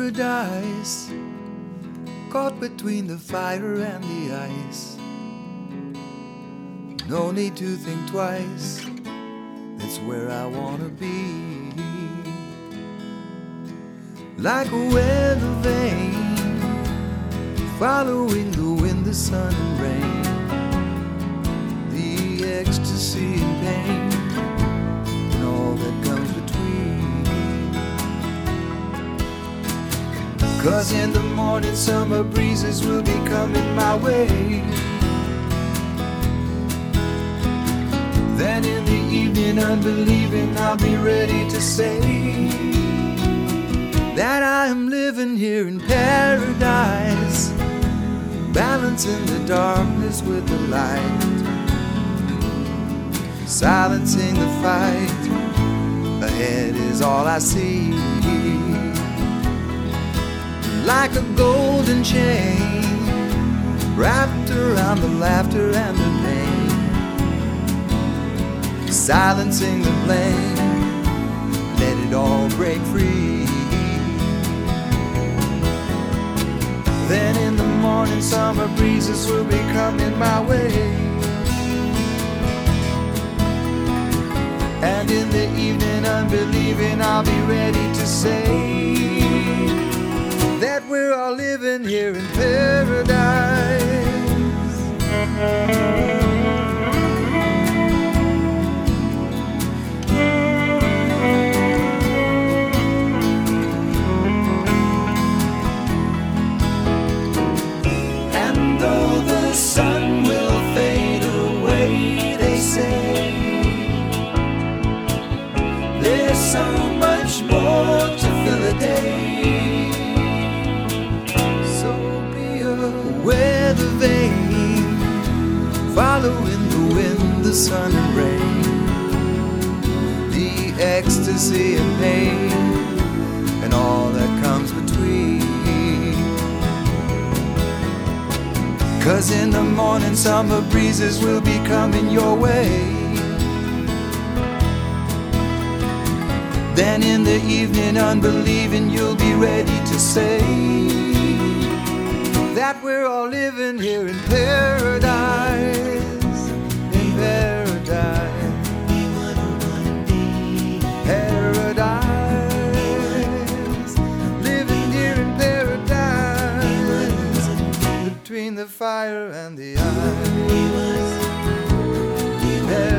paradise, caught between the fire and the ice. No need to think twice, that's where I wanna be. Like a weather vane, following the wind, the sun and rain, the ecstasy and pain, and all that comes between. 'Cause in the morning summer breezes will be coming my way. Then in the evening unbelieving I'll be ready to say that I am living here in paradise, balancing the darkness with the light, silencing the fight. Ahead is all I see, like a golden chain wrapped around the laughter and the pain, silencing the blame, let it all break free. Then in the morning summer breezes will be coming my way, and in the evening unbelieving I'll be ready to say that we're all living here in paradise. Sun will fade away, they say. There's so much more to fill a day. So be a weather vane, following the wind, the sun and rain, the ecstasy and pain, and all that comes between. 'Cause in the morning summer breezes will be coming your way. Then in the evening unbelieving you'll be ready to say that we're all living here in paradise. In paradise. Paradise. Living here in paradise, between the fire and the ice.